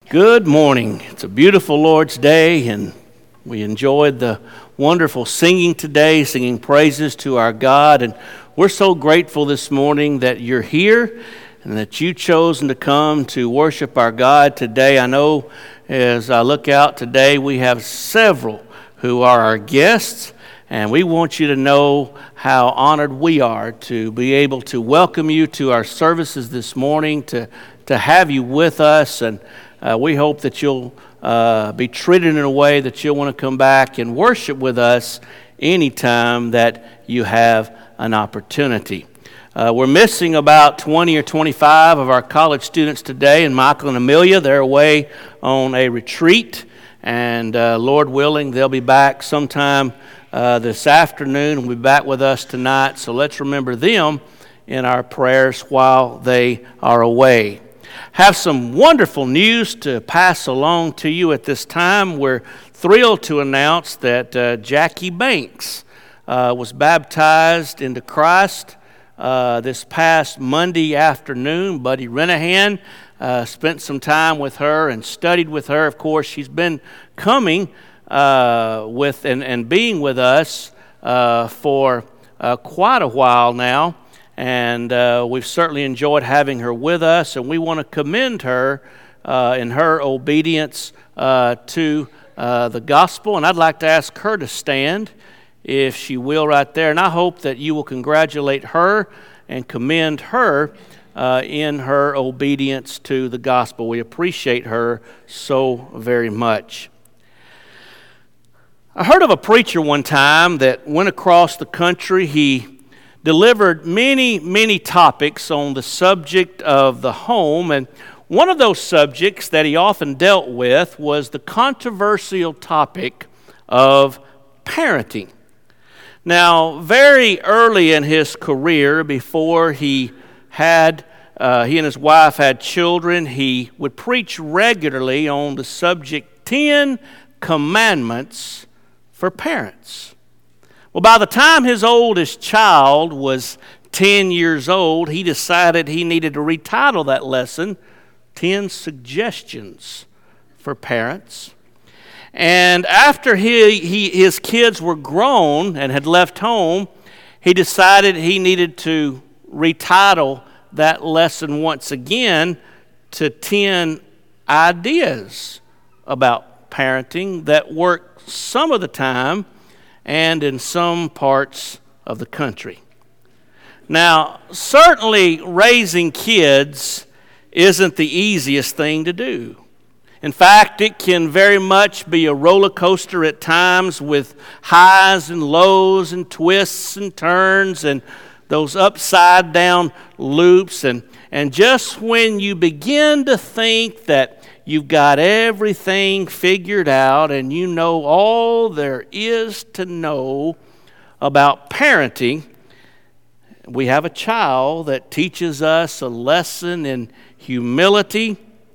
Good morning. It's a beautiful Lord's Day, and we enjoyed the wonderful singing today, singing praises to our God. And we're so grateful this morning that you're here and that you've chosen to come to worship our God today. I know as I look out today, we have several who are our guests, and we want you to know how honored we are to be able to welcome you to our services this morning, to have you with us. And we hope that you'll be treated in a way that you'll want to come back and worship with us anytime that you have an opportunity. We're missing about 20 or 25 of our college students today, and Michael and Amelia, they're away on a retreat, and Lord willing, they'll be back sometime this afternoon and will be back with us tonight, so let's remember them in our prayers while they are away. Have some wonderful news to pass along to you at this time. We're thrilled to announce that Jackie Banks was baptized into Christ this past Monday afternoon. Buddy Renahan spent some time with her and studied with her. Of course, she's been coming with and being with us for quite a while now. And we've certainly enjoyed having her with us, and we want to commend her in her obedience to the gospel. And I'd like to ask her to stand, if she will, right there. And I hope that you will congratulate her and commend her in her obedience to the gospel. We appreciate her so very much. I heard of a preacher one time that went across the country. He delivered many topics on the subject of the home, and one of those subjects that he often dealt with was the controversial topic of parenting. Now, very early in his career, before he and his wife had children, he would preach regularly on the subject 10 Commandments for Parents. Well, by the time his oldest child was 10 years old, he decided he needed to retitle that lesson 10 Suggestions for Parents. And after his kids were grown and had left home, he decided he needed to retitle that lesson once again to 10 Ideas about Parenting that work some of the time and in some parts of the country. Now, certainly raising kids isn't the easiest thing to do. In fact, it can very much be a roller coaster at times with highs and lows and twists and turns and those upside down loops. And just when you begin to think that you've got everything figured out and you know all there is to know about parenting, we have a child that teaches us a lesson in humility,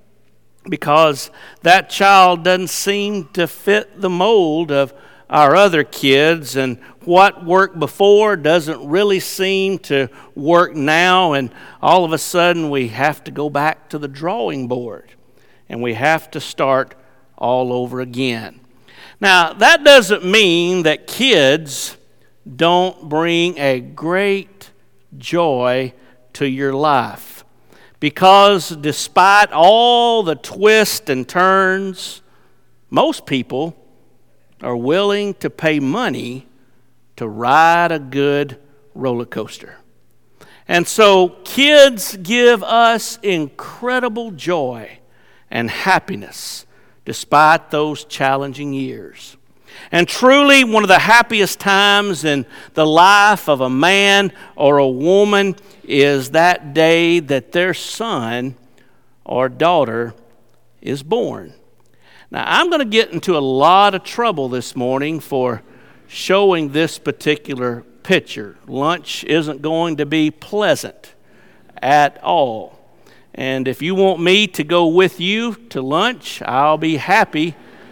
because that child doesn't seem to fit the mold of our other kids, and what worked before doesn't really seem to work now, and all of a sudden we have to go back to the drawing board. And we have to start all over again. Now, that doesn't mean that kids don't bring a great joy to your life. Because despite all the twists and turns, most people are willing to pay money to ride a good roller coaster. And so kids give us incredible joy and happiness despite those challenging years. And truly, one of the happiest times in the life of a man or a woman is that day that their son or daughter is born. Now, I'm going to get into a lot of trouble this morning for showing this particular picture. Lunch isn't going to be pleasant at all. And if you want me to go with you to lunch, I'll be happy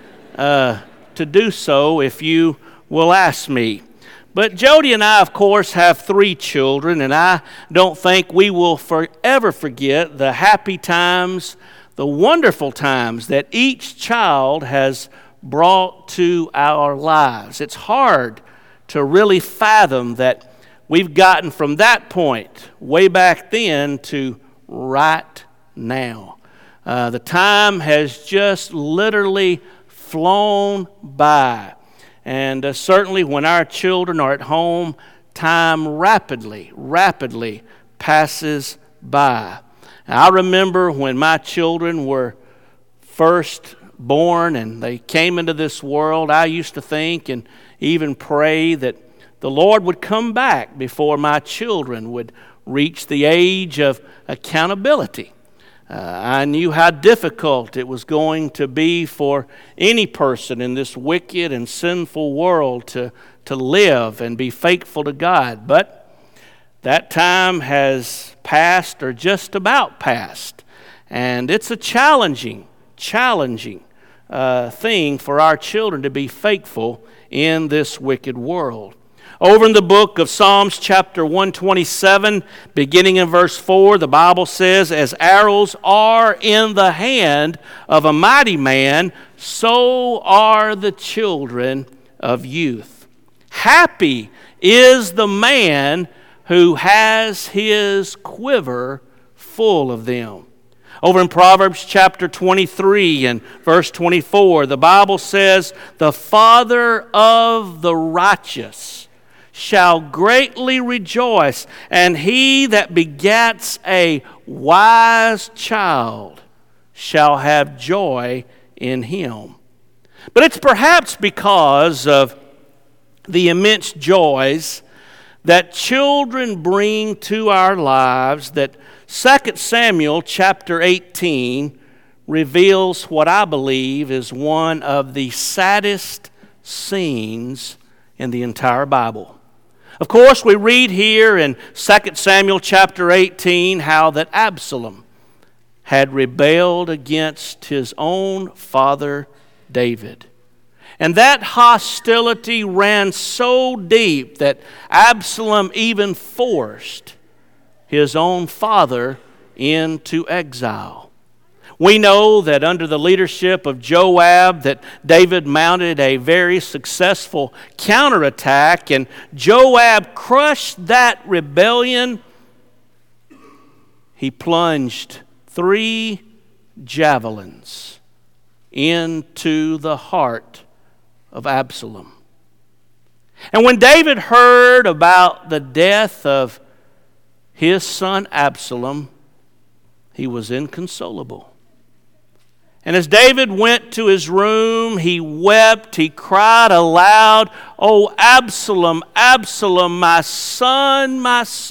to do so if you will ask me. But Jody and I, of course, have 3 children, and I don't think we will forever forget the happy times the wonderful times that each child has brought to our lives. It's hard to really fathom that we've gotten from that point way back then to right now. The time has just literally flown by. And certainly when our children are at home, time rapidly passes by. I remember when my children were first born and they came into this world, I used to think and even pray that the Lord would come back before my children would reach the age of accountability. I knew how difficult it was going to be for any person in this wicked and sinful world to live and be faithful to God. But that time has passed, or just about passed. And it's a challenging thing for our children to be faithful in this wicked world. Over in the book of Psalms chapter 127, beginning in verse 4, the Bible says, "As arrows are in the hand of a mighty man, so are the children of youth. Happy is the man who has his quiver full of them." Over in Proverbs chapter 23 and verse 24, the Bible says, "The father of the righteous shall greatly rejoice, and he that begats a wise child shall have joy in him." But it's perhaps because of the immense joys that children bring to our lives that 2 Samuel chapter 18 reveals what I believe is one of the saddest scenes in the entire Bible. Of course, we read here in 2 Samuel chapter 18 how that Absalom had rebelled against his own father David. And that hostility ran so deep that Absalom even forced his own father into exile. We know that under the leadership of Joab that David mounted a very successful counterattack, and Joab crushed that rebellion. He plunged 3 javelins into the heart of Absalom. And when David heard about the death of his son Absalom, he was inconsolable. And as David went to his room, he wept, he cried aloud, "Oh, Absalom, Absalom, my son,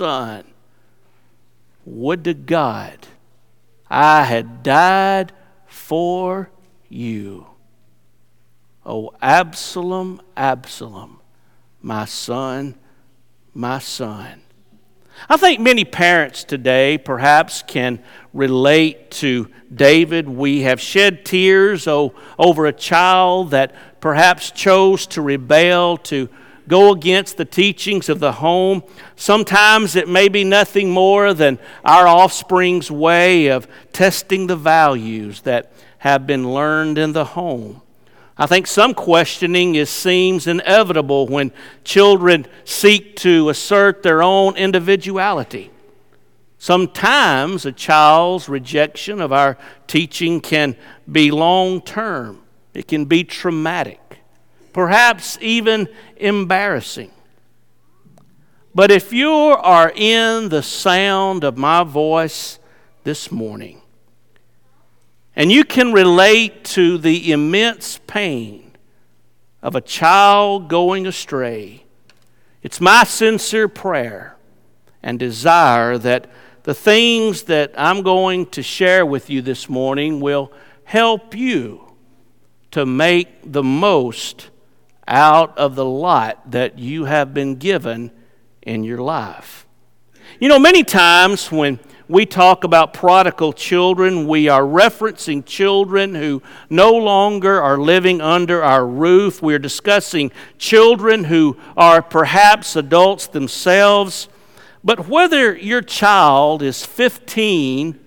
would to God I had died for you. Oh, Absalom, Absalom, my son, my son." I think many parents today perhaps can relate to David. We have shed tears over a child that perhaps chose to rebel, to go against the teachings of the home. Sometimes it may be nothing more than our offspring's way of testing the values that have been learned in the home. I think some questioning seems inevitable when children seek to assert their own individuality. Sometimes a child's rejection of our teaching can be long-term. It can be traumatic, perhaps even embarrassing. But if you are in the sound of my voice this morning, and you can relate to the immense pain of a child going astray, it's my sincere prayer and desire that the things that I'm going to share with you this morning will help you to make the most out of the lot that you have been given in your life. You know, many times when we talk about prodigal children, we are referencing children who no longer are living under our roof. We are discussing children who are perhaps adults themselves. But whether your child is 15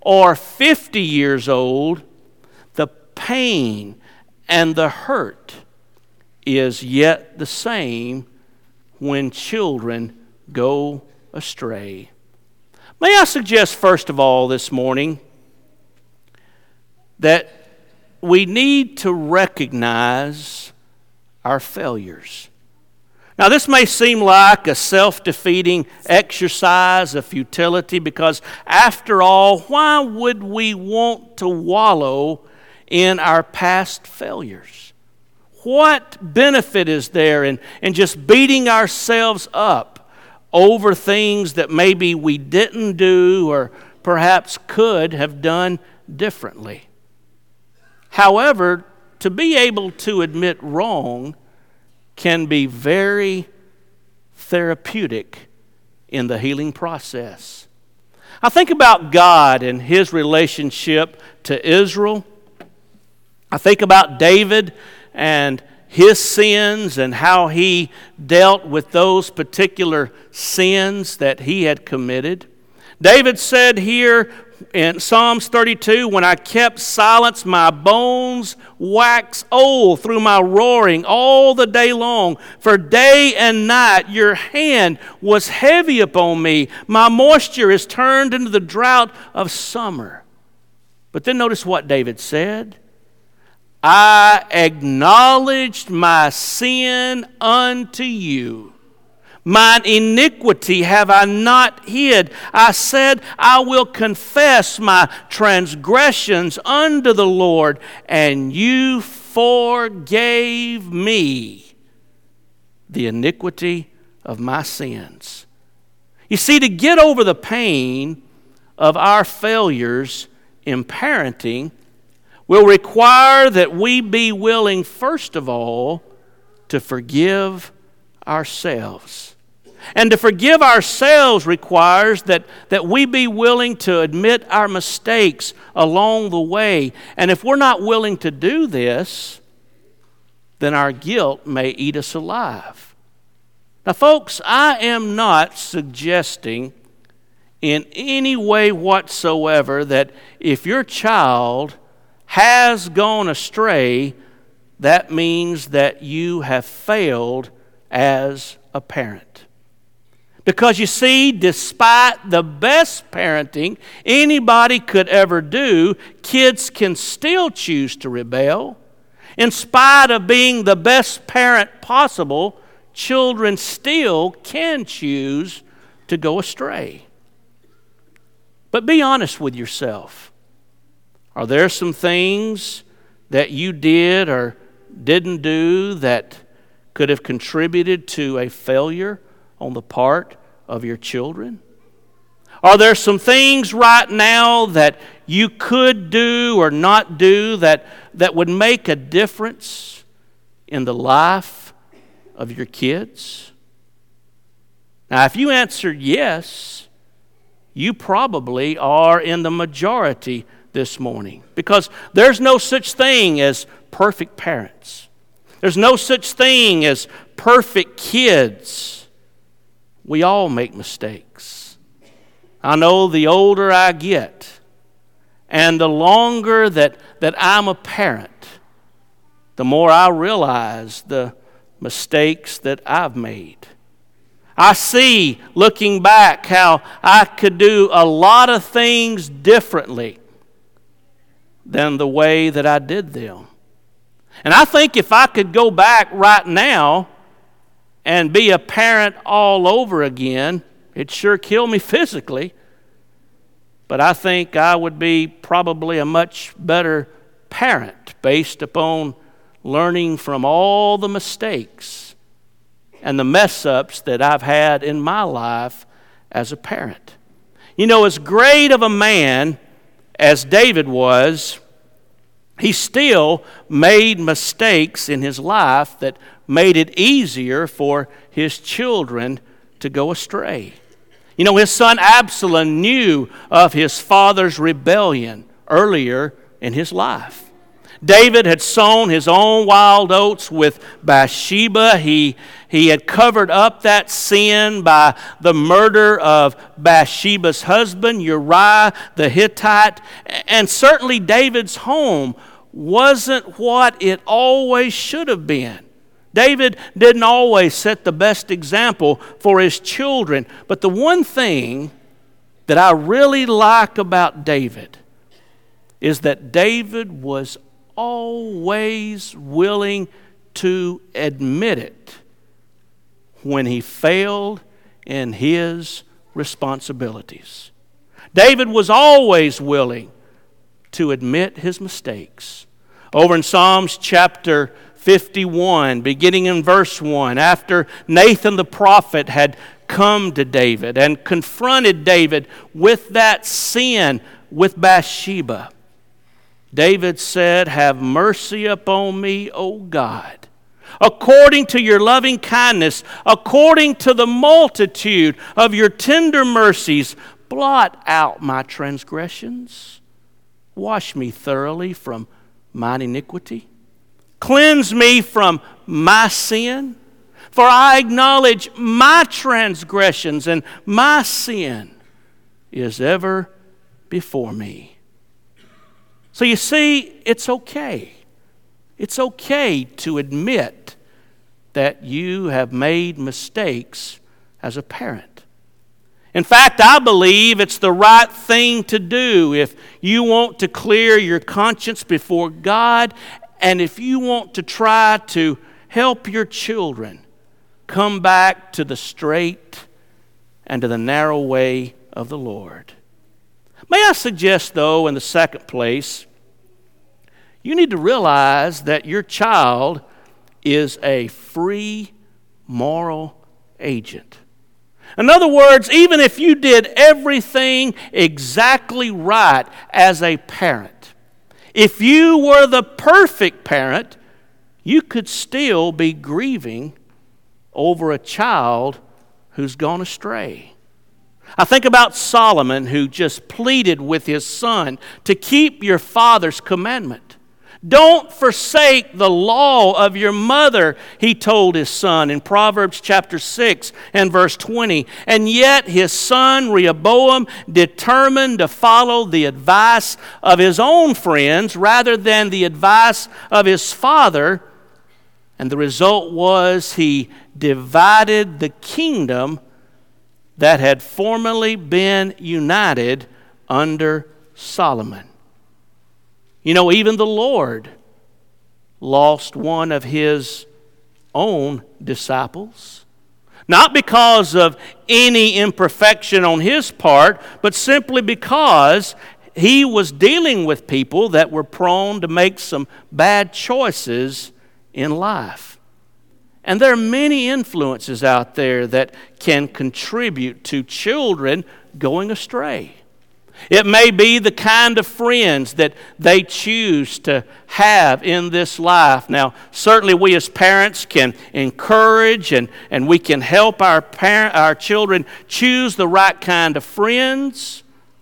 or 50 years old, the pain and the hurt is yet the same when children go astray. May I suggest, first of all, this morning, that we need to recognize our failures. Now, this may seem like a self-defeating exercise of futility because, after all, why would we want to wallow in our past failures? What benefit is there in just beating ourselves up over things that maybe we didn't do or perhaps could have done differently? However, to be able to admit wrong can be very therapeutic in the healing process. I think about God and His relationship to Israel. I think about David and his sins and how he dealt with those particular sins that he had committed. David said here in Psalms 32, when I kept silence, my bones wax old through my roaring all the day long. For day and night your hand was heavy upon me. My moisture is turned into the drought of summer. But then notice what David said. I acknowledged my sin unto you. Mine iniquity have I not hid. I said, I will confess my transgressions unto the Lord, and you forgave me the iniquity of my sins. You see, to get over the pain of our failures in parenting will require that we be willing, first of all, to forgive ourselves. And to forgive ourselves requires that we be willing to admit our mistakes along the way. And if we're not willing to do this, then our guilt may eat us alive. Now, folks, I am not suggesting in any way whatsoever that if your child has gone astray, that means that you have failed as a parent. Because you see, despite the best parenting anybody could ever do, kids can still choose to rebel. In spite of being the best parent possible, children still can choose to go astray. But be honest with yourself. Are there some things that you did or didn't do that could have contributed to a failure on the part of your children? Are there some things right now that you could do or not do that would make a difference in the life of your kids? Now, if you answered yes, you probably are in the majority this morning, because there's no such thing as perfect parents. There's no such thing as perfect kids. We all make mistakes. I know the older I get and the longer that I'm a parent, the more I realize the mistakes that I've made. I see, looking back, how I could do a lot of things differently than the way that I did them. And I think if I could go back right now and be a parent all over again, it'd sure kill me physically. But I think I would be probably a much better parent based upon learning from all the mistakes and the mess-ups that I've had in my life as a parent. You know, as great of a man as David was, he still made mistakes in his life that made it easier for his children to go astray. You know, his son Absalom knew of his father's rebellion earlier in his life. David had sown his own wild oats with Bathsheba. He had covered up that sin by the murder of Bathsheba's husband, Uriah the Hittite. And certainly David's home wasn't what it always should have been. David didn't always set the best example for his children. But the one thing that I really like about David is that David was always willing to admit it when he failed in his responsibilities. David was always willing to admit his mistakes. Over in Psalms chapter 51, beginning in verse 1, after Nathan the prophet had come to David and confronted David with that sin with Bathsheba, David said, "Have mercy upon me, O God, according to your loving kindness, according to the multitude of your tender mercies, blot out my transgressions. Wash me thoroughly from mine iniquity. Cleanse me from my sin, for I acknowledge my transgressions, and my sin is ever before me." So you see, it's okay. It's okay to admit that you have made mistakes as a parent. In fact, I believe it's the right thing to do if you want to clear your conscience before God, and if you want to try to help your children come back to the straight and to the narrow way of the Lord. May I suggest, though, in the second place, you need to realize that your child is a free moral agent. In other words, even if you did everything exactly right as a parent, if you were the perfect parent, you could still be grieving over a child who's gone astray. I think about Solomon, who just pleaded with his son to keep your father's commandment. Don't forsake the law of your mother, he told his son in Proverbs chapter 6 and verse 20. And yet his son Rehoboam determined to follow the advice of his own friends rather than the advice of his father. And the result was he divided the kingdom that had formerly been united under Solomon. You know, even the Lord lost one of his own disciples. Not because of any imperfection on his part, but simply because he was dealing with people that were prone to make some bad choices in life. And there are many influences out there that can contribute to children going astray. It may be the kind of friends that they choose to have in this life. Now, certainly we as parents can encourage and we can help our children choose the right kind of friends.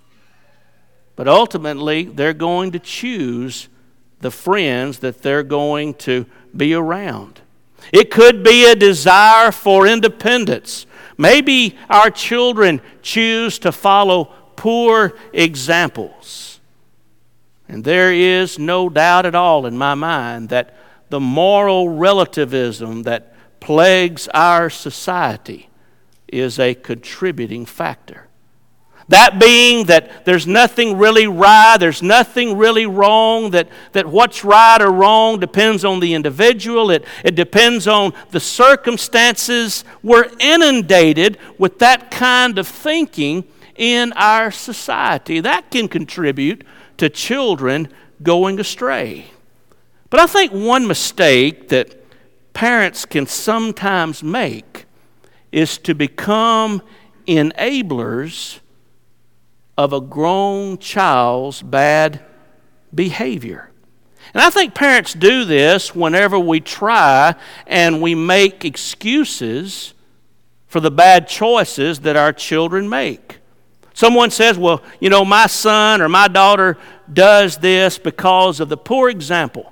But ultimately, they're going to choose the friends that they're going to be around. It could be a desire for independence. Maybe our children choose to follow poor examples. And there is no doubt at all in my mind that the moral relativism that plagues our society is a contributing factor. That being that there's nothing really right, there's nothing really wrong, that what's right or wrong depends on the individual, it depends on the circumstances. We're inundated with that kind of thinking in our society. That can contribute to children going astray. But I think one mistake that parents can sometimes make is to become enablers of a grown child's bad behavior. And I think parents do this whenever we try and we make excuses for the bad choices that our children make. Someone says, well, my son or my daughter does this because of the poor example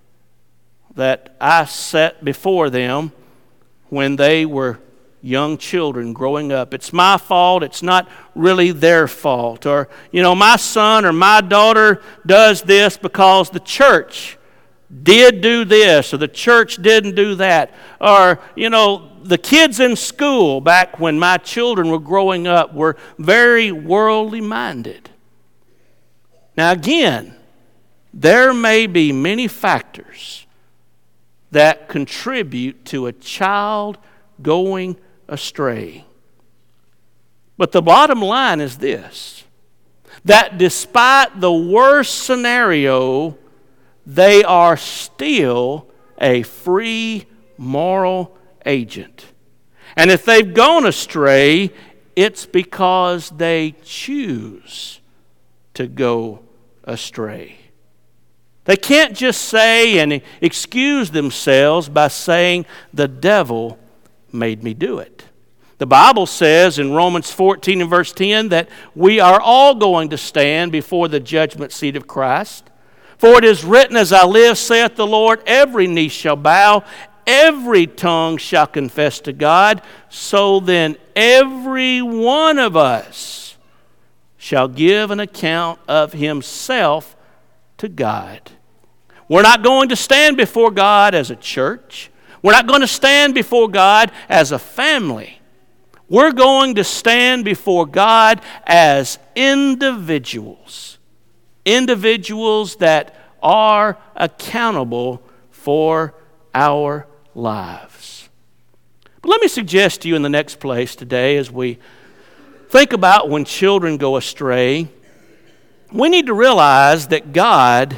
that I set before them when they were young children growing up. It's my fault. It's not really their fault. Or, my son or my daughter does this because the church did do this or the church didn't do that. Or, the kids in school back when my children were growing up were very worldly minded. Now again, there may be many factors that contribute to a child going astray. But the bottom line is this, that despite the worst scenario, they are still a free moral agent. And if they've gone astray, it's because they choose to go astray. They can't just say and excuse themselves by saying, the devil made me do it. The Bible says in Romans 14 and verse 10 that we are all going to stand before the judgment seat of Christ. For it is written, as I live, saith the Lord, every knee shall bow, every tongue shall confess to God. So then every one of us shall give an account of himself to God. We're not going to stand before God as a church. We're not going to stand before God as a family. We're going to stand before God as individuals. Individuals that are accountable for our lives. But let me suggest to you in the next place today, as we think about when children go astray, we need to realize that God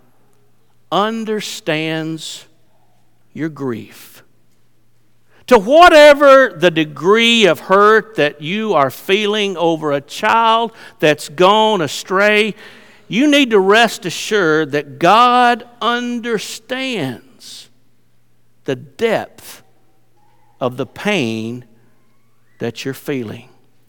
understands your grief. To whatever the degree of hurt that you are feeling over a child that's gone astray, you need to rest assured that God understands the depth of the pain that you're feeling.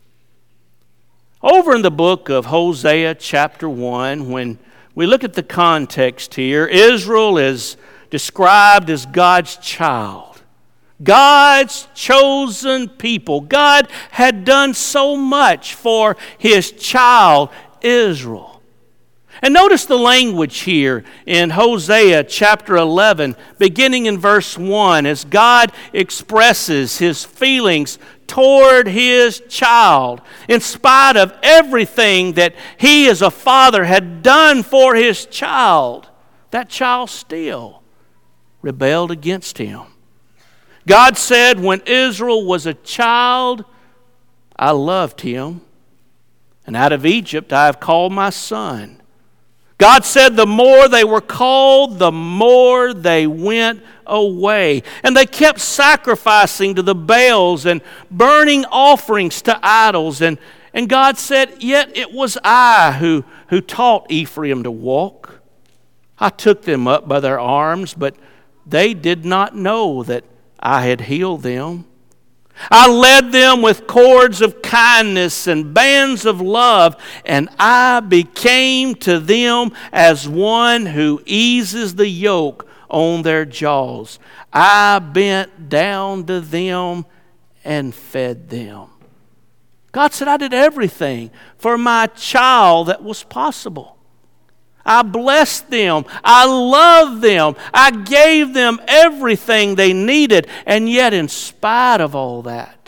Over in the book of Hosea chapter 1, when we look at the context here, Israel is described as God's child, God's chosen people. God had done so much for his child, Israel. And notice the language here in Hosea chapter 11, beginning in verse 1, as God expresses his feelings toward his child. In spite of everything that he as a father had done for his child, that child still rebelled against him. God said, when Israel was a child, I loved him, and out of Egypt I have called my son. God said the more they were called, the more they went away. And they kept sacrificing to the Baals and burning offerings to idols. And God said, yet it was I who taught Ephraim to walk. I took them up by their arms, but they did not know that I had healed them. I led them with cords of kindness and bands of love, and I became to them as one who eases the yoke on their jaws. I bent down to them and fed them. God said, I did everything for my child that was possible. I blessed them. I loved them. I gave them everything they needed. And yet, in spite of all that,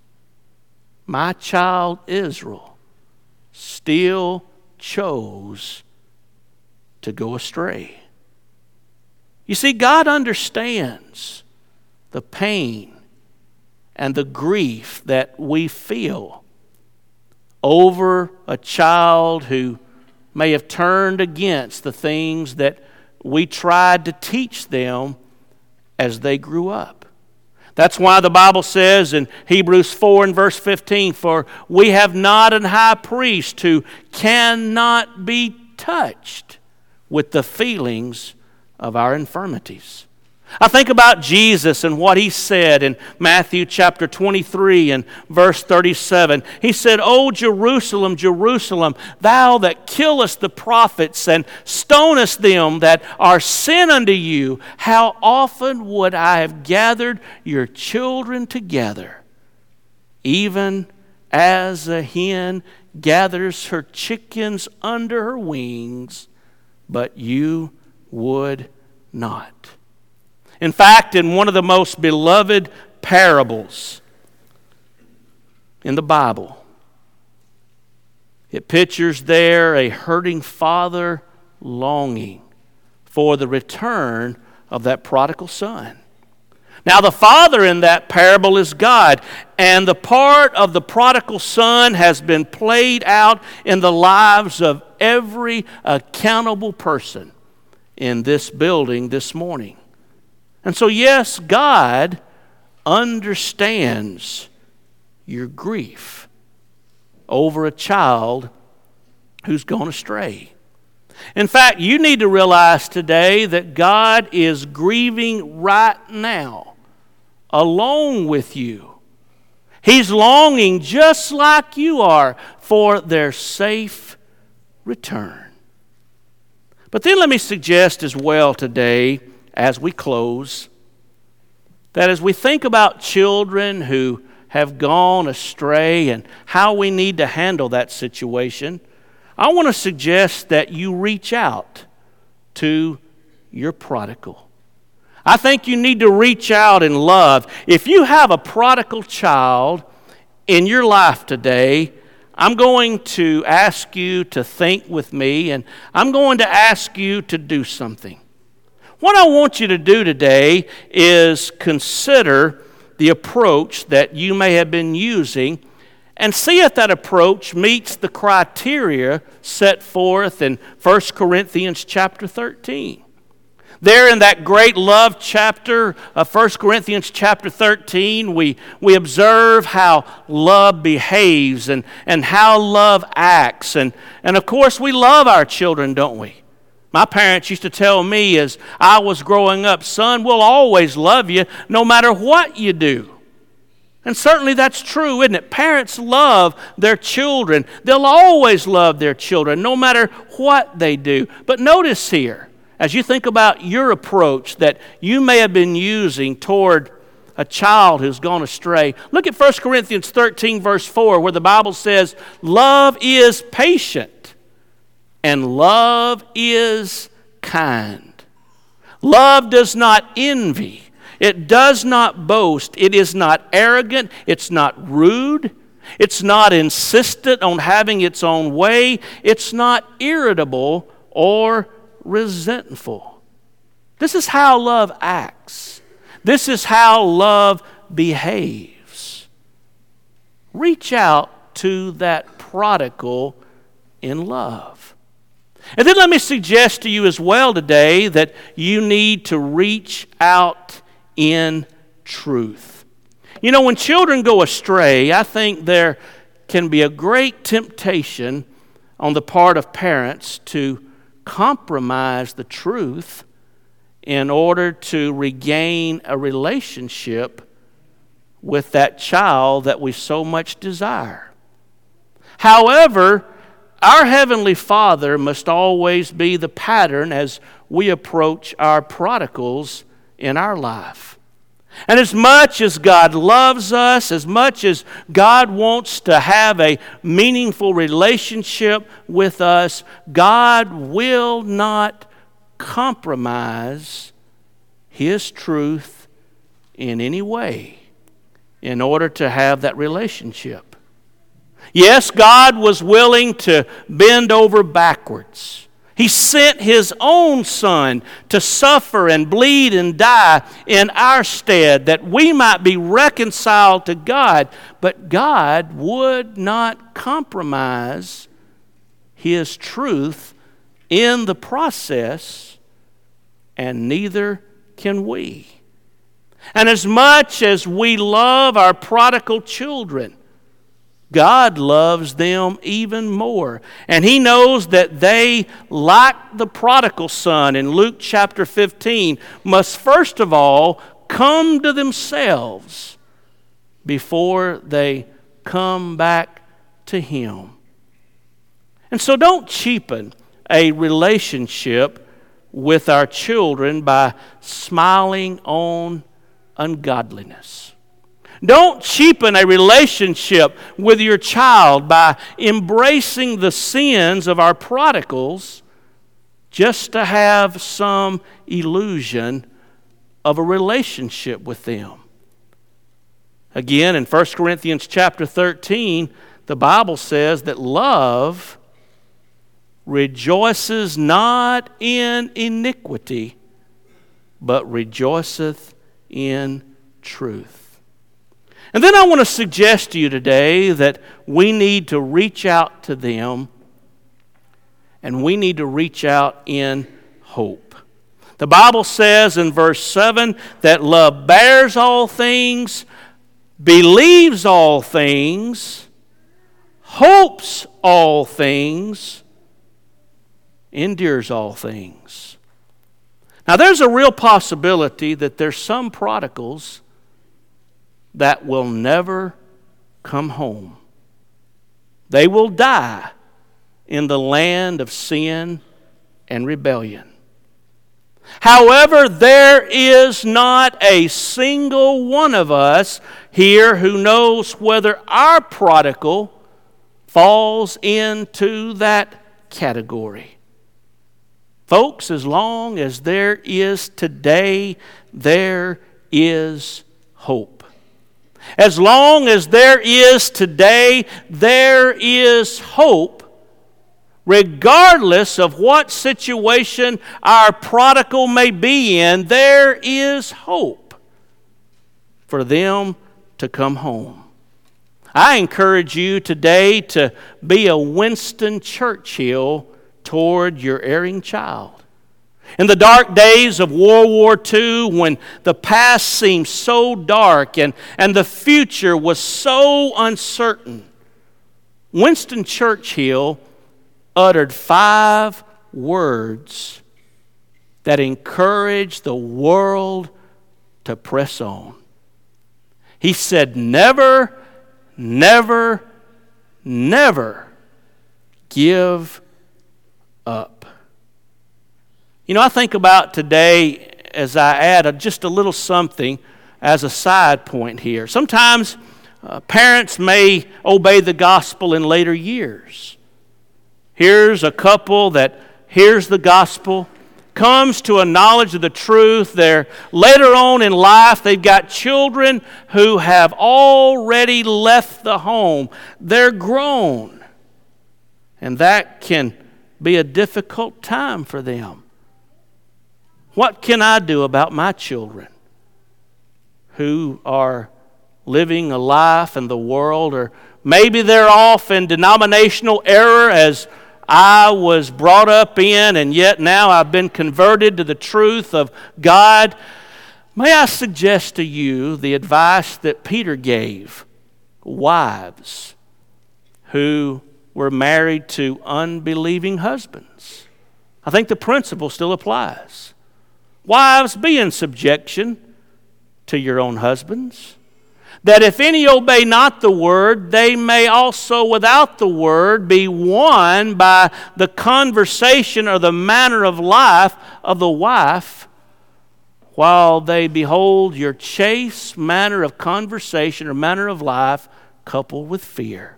my child Israel still chose to go astray. You see, God understands the pain and the grief that we feel over a child who may have turned against the things that we tried to teach them as they grew up. That's why the Bible says in Hebrews 4 and verse 15, for we have not an high priest who cannot be touched with the feelings of our infirmities, I think about Jesus and what he said in Matthew chapter 23 and verse 37. He said, "O Jerusalem, Jerusalem, thou that killest the prophets and stonest them that are sent unto you, how often would I have gathered your children together, even as a hen gathers her chickens under her wings, but you would not." In fact, in one of the most beloved parables in the Bible, it pictures there a hurting father longing for the return of that prodigal son. Now, the father in that parable is God, and the part of the prodigal son has been played out in the lives of every accountable person in this building this morning. And so, yes, God understands your grief over a child who's gone astray. In fact, you need to realize today that God is grieving right now along with you. He's longing just like you are for their safe return. But then let me suggest as well today, as we close, that as we think about children who have gone astray and how we need to handle that situation, I want to suggest that you reach out to your prodigal. I think you need to reach out in love. If you have a prodigal child in your life today, I'm going to ask you to think with me, and I'm going to ask you to do something. What I want you to do today is consider the approach that you may have been using and see if that approach meets the criteria set forth in 1 Corinthians chapter 13. There in that great love chapter of 1 Corinthians chapter 13, we observe how love behaves and how love acts. And of course, we love our children, don't we? My parents used to tell me as I was growing up, "Son, we'll always love you no matter what you do." And certainly that's true, isn't it? Parents love their children. They'll always love their children no matter what they do. But notice here, as you think about your approach that you may have been using toward a child who's gone astray, look at 1 Corinthians 13 verse 4 where the Bible says, "Love is patient. And love is kind. Love does not envy. It does not boast. It is not arrogant. It's not rude. It's not insistent on having its own way. It's not irritable or resentful." This is how love acts. This is how love behaves. Reach out to that prodigal in love. And then let me suggest to you as well today that you need to reach out in truth. You know, when children go astray, I think there can be a great temptation on the part of parents to compromise the truth in order to regain a relationship with that child that we so much desire. However, our Heavenly Father must always be the pattern as we approach our prodigals in our life. And as much as God loves us, as much as God wants to have a meaningful relationship with us, God will not compromise His truth in any way in order to have that relationship. Yes, God was willing to bend over backwards. He sent His own Son to suffer and bleed and die in our stead that we might be reconciled to God. But God would not compromise His truth in the process, and neither can we. And as much as we love our prodigal children, God loves them even more. And He knows that they, like the prodigal son in Luke chapter 15, must first of all come to themselves before they come back to Him. And so don't cheapen a relationship with our children by smiling on ungodliness. Don't cheapen a relationship with your child by embracing the sins of our prodigals just to have some illusion of a relationship with them. Again, in 1 Corinthians chapter 13, the Bible says that love rejoices not in iniquity, but rejoiceth in truth. And then I want to suggest to you today that we need to reach out to them, and we need to reach out in hope. The Bible says in verse 7 that love bears all things, believes all things, hopes all things, endures all things. Now there's a real possibility that there's some prodigals that will never come home. They will die in the land of sin and rebellion. However, there is not a single one of us here who knows whether our prodigal falls into that category. Folks, as long as there is today, there is hope. As long as there is today, there is hope, regardless of what situation our prodigal may be in. There is hope for them to come home. I encourage you today to be a Winston Churchill toward your erring child. In the dark days of World War II, when the past seemed so dark and the future was so uncertain, Winston Churchill uttered 5 words that encouraged the world to press on. He said, "Never, never, never give up." You know, I think about today as I add just a little something as a side point here. Sometimes parents may obey the gospel in later years. Here's a couple that hears the gospel, comes to a knowledge of the truth. They're later on in life, they've got children who have already left the home. They're grown. And that can be a difficult time for them. What can I do about my children who are living a life in the world, or maybe they're off in denominational error as I was brought up in, and yet now I've been converted to the truth of God? May I suggest to you the advice that Peter gave wives who were married to unbelieving husbands. I think the principle still applies. Wives, be in subjection to your own husbands, that if any obey not the word, they may also without the word be won by the conversation or the manner of life of the wife, while they behold your chaste manner of conversation or manner of life coupled with fear.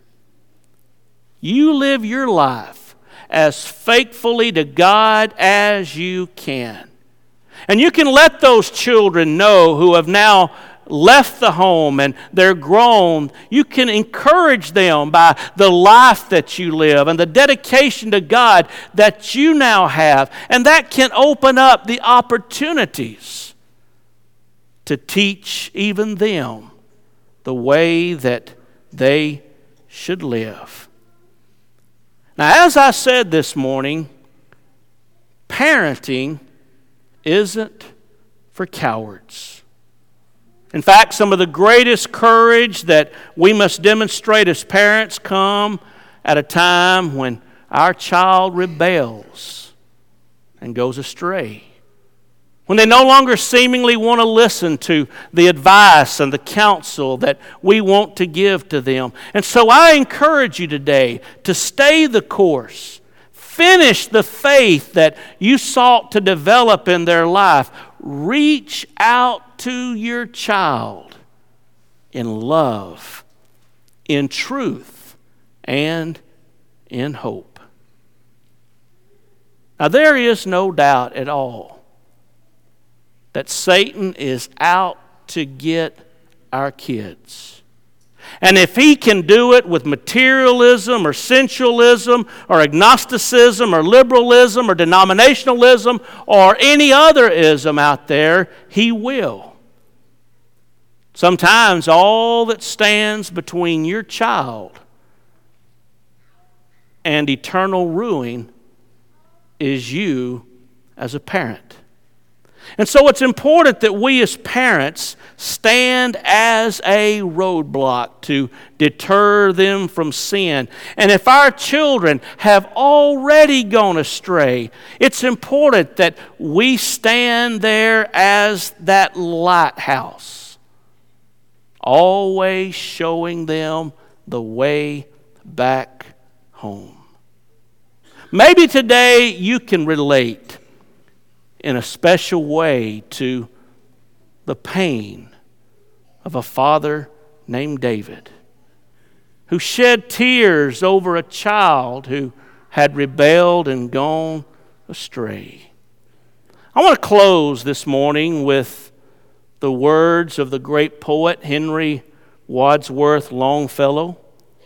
You live your life as faithfully to God as you can. And you can let those children know who have now left the home and they're grown. You can encourage them by the life that you live and the dedication to God that you now have. And that can open up the opportunities to teach even them the way that they should live. Now, as I said this morning, parenting isn't for cowards. In fact, some of the greatest courage that we must demonstrate as parents come at a time when our child rebels and goes astray. When they no longer seemingly want to listen to the advice and the counsel that we want to give to them. And so I encourage you today to stay the course. Finish the faith that you sought to develop in their life. Reach out to your child in love, in truth, and in hope. Now, there is no doubt at all that Satan is out to get our kids. And if he can do it with materialism or sensualism or agnosticism or liberalism or denominationalism or any other ism out there, he will. Sometimes all that stands between your child and eternal ruin is you as a parent. And so it's important that we as parents stand as a roadblock to deter them from sin. And if our children have already gone astray, it's important that we stand there as that lighthouse, always showing them the way back home. Maybe today you can relate in a special way to the pain of a father named David, who shed tears over a child who had rebelled and gone astray. I want to close this morning with the words of the great poet Henry Wadsworth Longfellow.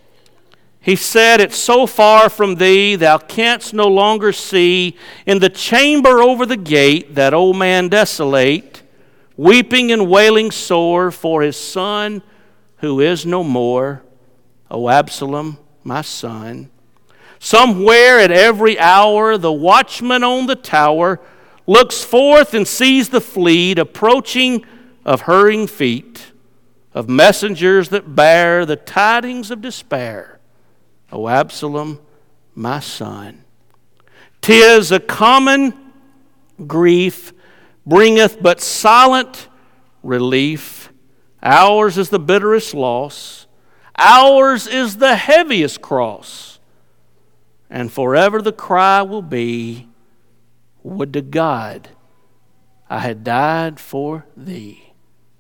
He said, "It's so far from thee, thou canst no longer see in the chamber over the gate that old man desolate, weeping and wailing sore for his son who is no more. O Absalom, my son. Somewhere at every hour the watchman on the tower looks forth and sees the fleet approaching of hurrying feet, of messengers that bear the tidings of despair. O Absalom, my son. 'Tis a common grief, bringeth but silent relief. Ours is the bitterest loss. Ours is the heaviest cross. And forever the cry will be, would to God I had died for thee."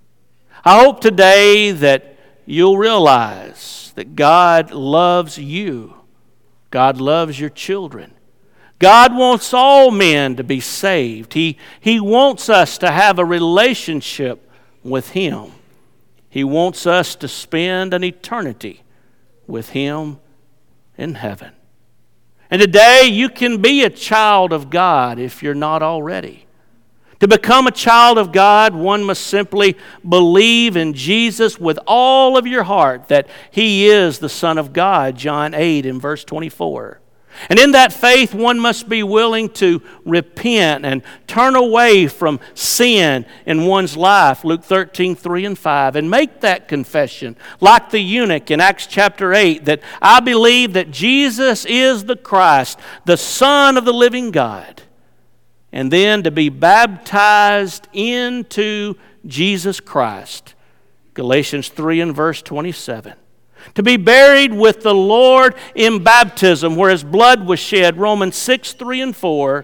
I hope today that you'll realize that God loves you. God loves your children. God wants all men to be saved. He wants us to have a relationship with Him. He wants us to spend an eternity with Him in heaven. And today you can be a child of God if you're not already. To become a child of God, one must simply believe in Jesus with all of your heart that He is the Son of God, John 8 and verse 24. And in that faith, one must be willing to repent and turn away from sin in one's life, Luke 13, 3 and 5, and make that confession, like the eunuch in Acts chapter 8, that I believe that Jesus is the Christ, the Son of the living God. And then to be baptized into Jesus Christ, Galatians 3 and verse 27. To be buried with the Lord in baptism, where His blood was shed, Romans 6, 3 and 4.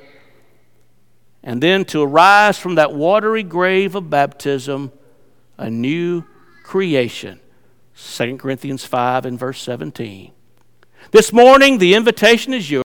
And then to arise from that watery grave of baptism, a new creation, 2 Corinthians 5 and verse 17. This morning, the invitation is yours.